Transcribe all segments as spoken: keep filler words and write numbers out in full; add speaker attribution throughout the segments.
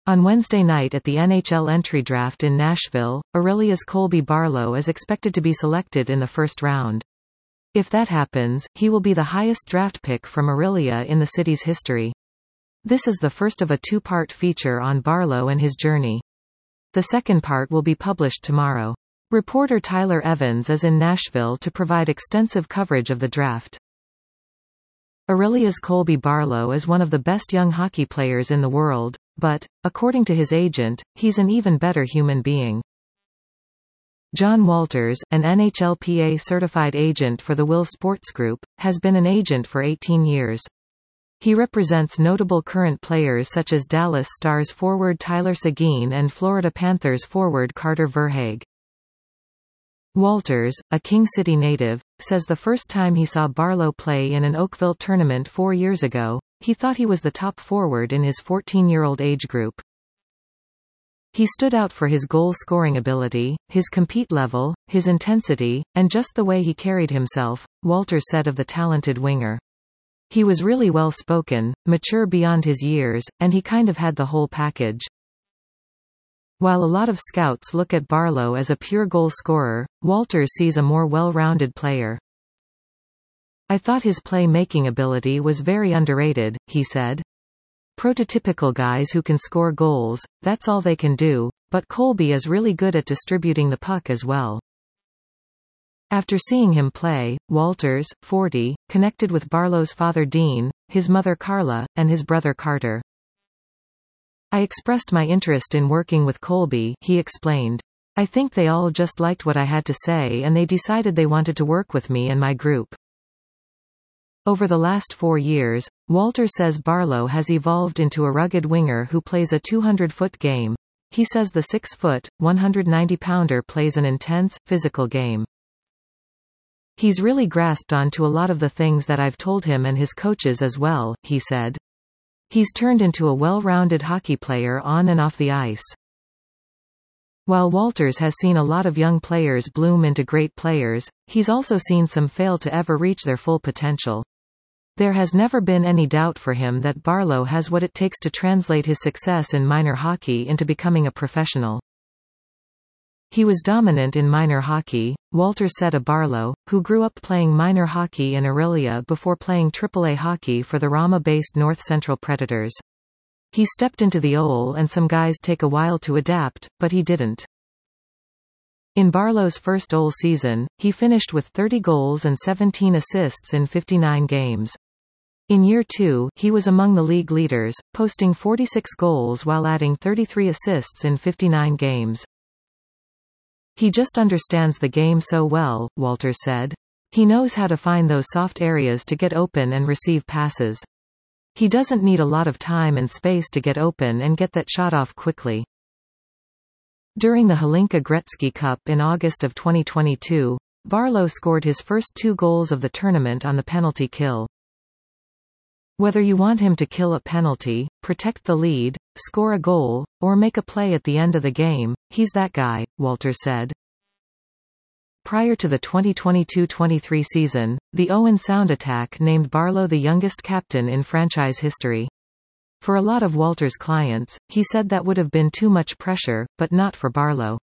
Speaker 1: On Wednesday night at the N H L entry draft in Nashville, Aurelius Colby Barlow is expected to be selected in the first round. If that happens, he will be the highest draft pick from Orillia in the city's history. This is the first of a two-part feature on Barlow and his journey. The second part will be published tomorrow. Reporter Tyler Evans is in Nashville to provide extensive coverage of the draft. Aurelius Colby Barlow is one of the best young hockey players in the world, but, according to his agent, he's an even better human being. John Walters, an N H L P A-certified agent for the Will Sports Group, has been an agent for eighteen years. He represents notable current players such as Dallas Stars forward Tyler Seguin and Florida Panthers forward Carter Verhaeghe. Walters, a King City native, says the first time he saw Barlow play in an Oakville tournament four years ago, he thought he was the top forward in his fourteen-year-old age group. He stood out for his goal-scoring ability, his compete level, his intensity, and just the way he carried himself, Walters said of the talented winger. He was really well-spoken, mature beyond his years, and he kind of had the whole package. While a lot of scouts look at Barlow as a pure goal scorer, Walters sees a more well-rounded player. I thought his play-making ability was very underrated, he said. Prototypical guys who can score goals, that's all they can do, but Colby is really good at distributing the puck as well. After seeing him play, Walters, forty, connected with Barlow's father Dean, his mother Carla, and his brother Carter. I expressed my interest in working with Colby, he explained. I think they all just liked what I had to say and they decided they wanted to work with me and my group. Over the last four years, Walters says Barlow has evolved into a rugged winger who plays a two hundred foot game. He says the six foot, one hundred ninety pounder plays an intense, physical game. He's really grasped onto a lot of the things that I've told him and his coaches as well, he said. He's turned into a well-rounded hockey player on and off the ice. While Walters has seen a lot of young players bloom into great players, he's also seen some fail to ever reach their full potential. There has never been any doubt for him that Barlow has what it takes to translate his success in minor hockey into becoming a professional. He was dominant in minor hockey, Walters said of Barlow, who grew up playing minor hockey in Orillia before playing triple A hockey for the Rama-based North Central Predators. He stepped into the O L and some guys take a while to adapt, but he didn't. In Barlow's first O L season, he finished with thirty goals and seventeen assists in fifty-nine games. In year two, he was among the league leaders, posting forty-six goals while adding thirty-three assists in fifty-nine games. He just understands the game so well, Walters said. He knows how to find those soft areas to get open and receive passes. He doesn't need a lot of time and space to get open and get that shot off quickly. During the Hlinka Gretzky Cup in August of twenty twenty-two, Barlow scored his first two goals of the tournament on the penalty kill. Whether you want him to kill a penalty, protect the lead, score a goal, or make a play at the end of the game, he's that guy, Walters said. Prior to the twenty twenty-two twenty-three season, the Owen Sound attack named Barlow the youngest captain in franchise history. For a lot of Walters' clients, he said that would have been too much pressure, but not for Barlow.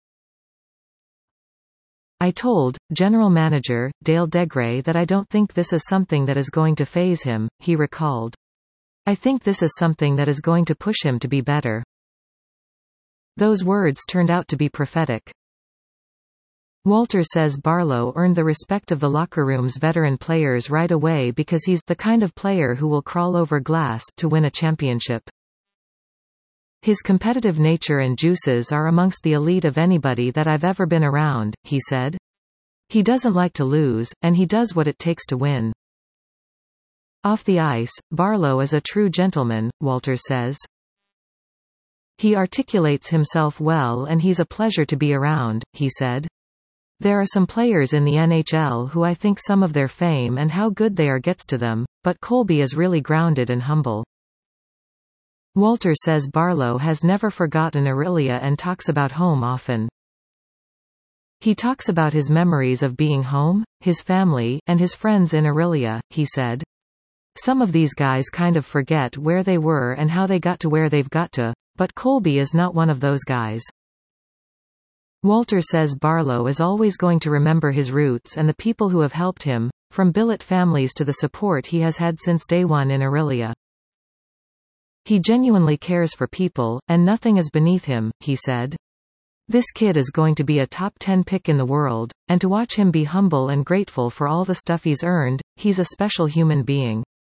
Speaker 1: I told General Manager Dale Degray that I don't think this is something that is going to faze him, he recalled. I think this is something that is going to push him to be better. Those words turned out to be prophetic. Walters says Barlow earned the respect of the locker room's veteran players right away because he's the kind of player who will crawl over glass to win a championship. His competitive nature and juices are amongst the elite of anybody that I've ever been around, he said. He doesn't like to lose, and he does what it takes to win. Off the ice, Barlow is a true gentleman, Walters says. He articulates himself well and he's a pleasure to be around, he said. There are some players in the N H L who I think some of their fame and how good they are gets to them, but Colby is really grounded and humble. Walters says Barlow has never forgotten Orillia and talks about home often. He talks about his memories of being home, his family, and his friends in Orillia, he said. Some of these guys kind of forget where they were and how they got to where they've got to, But Colby is not one of those guys. Walter says Barlow is always going to remember his roots and the people who have helped him, from billet families to the support he has had since day one in Aurelia. He genuinely cares for people, and nothing is beneath him, he said. This kid is going to be a top ten pick in the world, and to watch him be humble and grateful for all the stuff he's earned, he's a special human being.